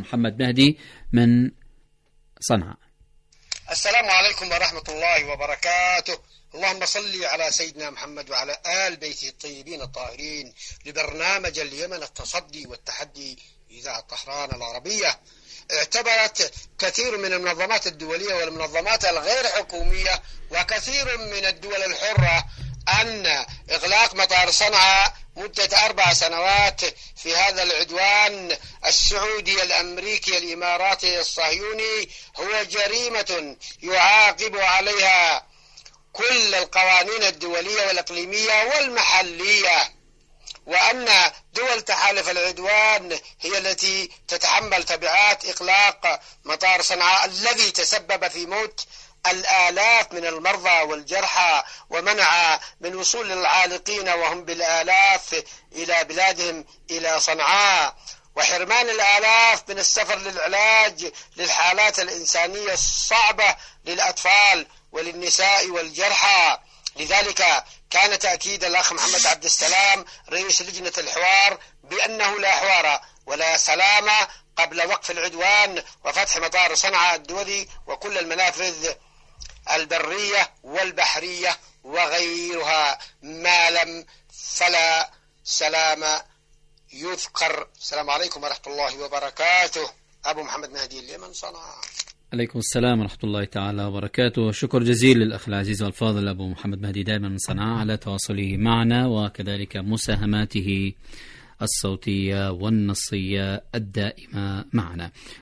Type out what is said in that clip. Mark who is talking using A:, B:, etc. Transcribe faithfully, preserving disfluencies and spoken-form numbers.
A: محمد مهدي من صنعاء.
B: السلام عليكم ورحمة الله وبركاته. اللهم صل على سيدنا محمد وعلى آل بيته الطيبين الطاهرين. لبرنامج اليمن التصدي والتحدي إذاعة طهران العربية. اعتبرت كثير من المنظمات الدولية والمنظمات الغير حكومية وكثير من الدول الحرة أن إغلاق مطار صنعاء مدة أربع سنوات في هذا العدوان السعودي الأمريكي الإماراتي الصهيوني هو جريمة يعاقب عليها كل القوانين الدولية والإقليمية والمحلية، وأن دول تحالف العدوان هي التي تتحمل تبعات إغلاق مطار صنعاء الذي تسبب في موت الآلاف من المرضى والجرحى ومنع من وصول العالقين وهم بالآلاف إلى بلادهم إلى صنعاء، وحرمان الآلاف من السفر للعلاج للحالات الإنسانية الصعبة للأطفال وللنساء والجرحى. لذلك كان تأكيد الأخ محمد عبد السلام رئيس لجنة الحوار بأنه لا حوار ولا سلام قبل وقف العدوان وفتح مطار صنعاء الدولي وكل المنافذ البرية والبحرية وغيرها ما لم فلا سلام يذكر. السلام عليكم ورحمة الله وبركاته. أبو محمد مهدي اليمن صنعاء.
A: عليكم السلام ورحمة الله تعالى وبركاته. شكر جزيل للأخ العزيز والفاضل أبو محمد مهدي دائما من صنعاء على تواصله معنا وكذلك مساهماته الصوتية والنصية الدائمة معنا.